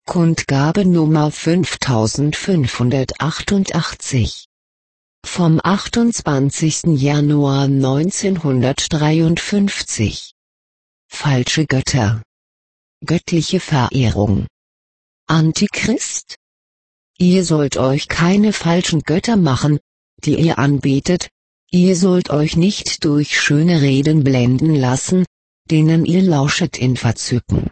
Kundgabe Nummer 5588 vom 28. Januar 1953. Falsche Götter. Göttliche Verehrung. Antichrist? Ihr sollt euch keine falschen Götter machen, die ihr anbetet, ihr sollt euch nicht durch schöne Reden blenden lassen, denen ihr lauschet in Verzücken.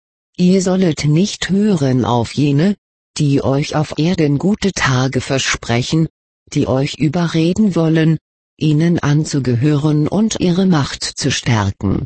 Ihr sollet nicht hören auf jene, die euch auf Erden gute Tage versprechen, die euch überreden wollen, ihnen anzugehören und ihre Macht zu stärken.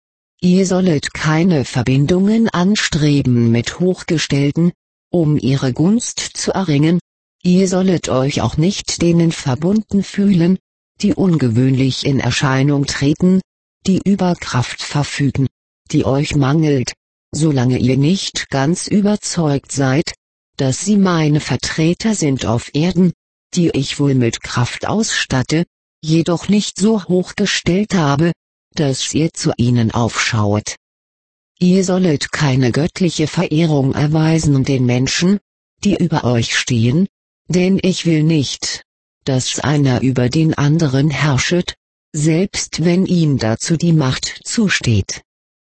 Ihr sollet keine Verbindungen anstreben mit Hochgestellten, um ihre Gunst zu erringen, ihr sollet euch auch nicht denen verbunden fühlen, die ungewöhnlich in Erscheinung treten, die über Kraft verfügen, die euch mangelt, solange ihr nicht ganz überzeugt seid, dass sie meine Vertreter sind auf Erden, die ich wohl mit Kraft ausstatte, jedoch nicht so hochgestellt habe, dass ihr zu ihnen aufschauet. Ihr sollet keine göttliche Verehrung erweisen den Menschen, die über euch stehen, denn ich will nicht, dass einer über den anderen herrschet, selbst wenn ihm dazu die Macht zusteht.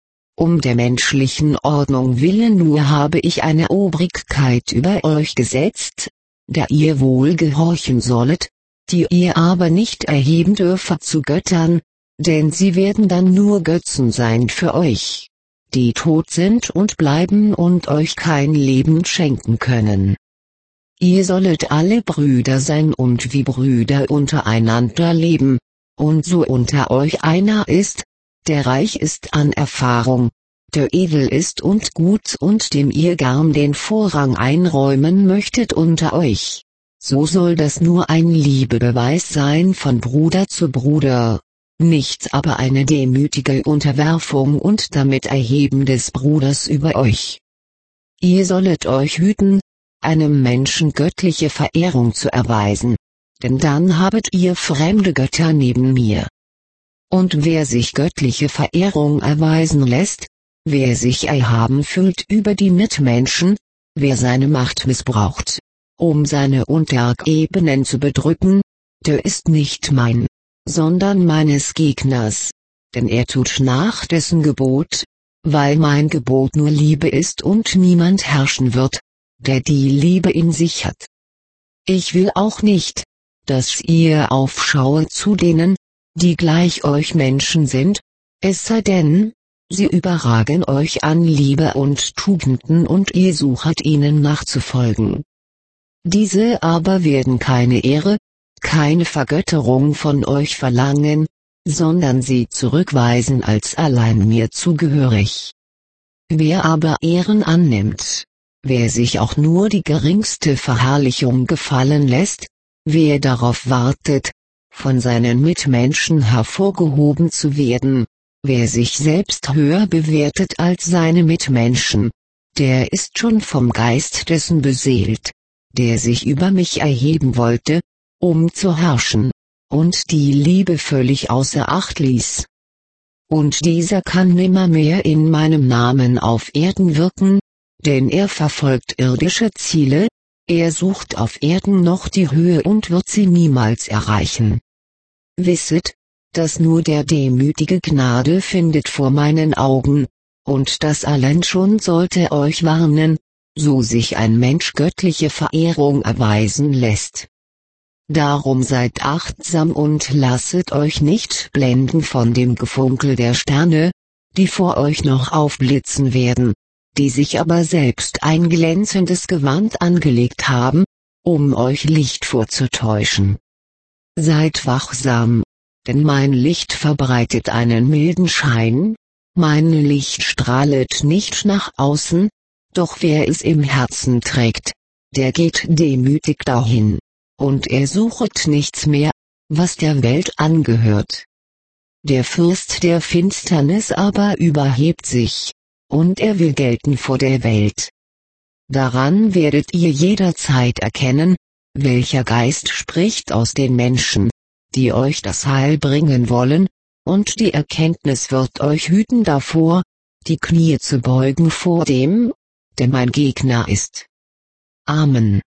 Um der menschlichen Ordnung willen nur habe ich eine Obrigkeit über euch gesetzt, der ihr wohl gehorchen sollet, die ihr aber nicht erheben dürfet zu Göttern, denn sie werden dann nur Götzen sein für euch, die tot sind und bleiben und euch kein Leben schenken können. Ihr sollet alle Brüder sein und wie Brüder untereinander leben, und so unter euch einer ist, der reich ist an Erfahrung, der edel ist und gut und dem ihr gern den Vorrang einräumen möchtet unter euch. So soll das nur ein Liebebeweis sein von Bruder zu Bruder, nichts aber eine demütige Unterwerfung und damit Erheben des Bruders über euch. Ihr sollet euch hüten, einem Menschen göttliche Verehrung zu erweisen, denn dann habet ihr fremde Götter neben mir. Und wer sich göttliche Verehrung erweisen lässt, wer sich erhaben fühlt über die Mitmenschen, wer seine Macht missbraucht, um seine Untergebenen zu bedrücken, der ist nicht mein, sondern meines Gegners, denn er tut nach dessen Gebot, weil mein Gebot nur Liebe ist und niemand herrschen wird, der die Liebe in sich hat. Ich will auch nicht, dass ihr aufschauet zu denen, die gleich euch Menschen sind, es sei denn, sie überragen euch an Liebe und Tugenden und ihr suchet ihnen nachzufolgen. Diese aber werden keine Ehre, keine Vergötterung von euch verlangen, sondern sie zurückweisen als allein mir zugehörig. Wer aber Ehren annimmt, wer sich auch nur die geringste Verherrlichung gefallen lässt, wer darauf wartet, von seinen Mitmenschen hervorgehoben zu werden, wer sich selbst höher bewertet als seine Mitmenschen, der ist schon vom Geist dessen beseelt, der sich über mich erheben wollte, um zu herrschen, und die Liebe völlig außer Acht ließ. Und dieser kann nimmermehr in meinem Namen auf Erden wirken, denn er verfolgt irdische Ziele, er sucht auf Erden noch die Höhe und wird sie niemals erreichen. Wisset, dass nur der Demütige Gnade findet vor meinen Augen, und das allein schon sollte euch warnen, so sich ein Mensch göttliche Verehrung erweisen lässt. Darum seid achtsam und lasset euch nicht blenden von dem Gefunkel der Sterne, die vor euch noch aufblitzen werden, die sich aber selbst ein glänzendes Gewand angelegt haben, um euch Licht vorzutäuschen. Seid wachsam, denn mein Licht verbreitet einen milden Schein, mein Licht strahlet nicht nach außen, doch wer es im Herzen trägt, der geht demütig dahin, und er suchet nichts mehr, was der Welt angehört. Der Fürst der Finsternis aber überhebt sich, und er will gelten vor der Welt. Daran werdet ihr jederzeit erkennen, welcher Geist spricht aus den Menschen, die euch das Heil bringen wollen, und die Erkenntnis wird euch hüten davor, die Knie zu beugen vor dem, der mein Gegner ist. Amen.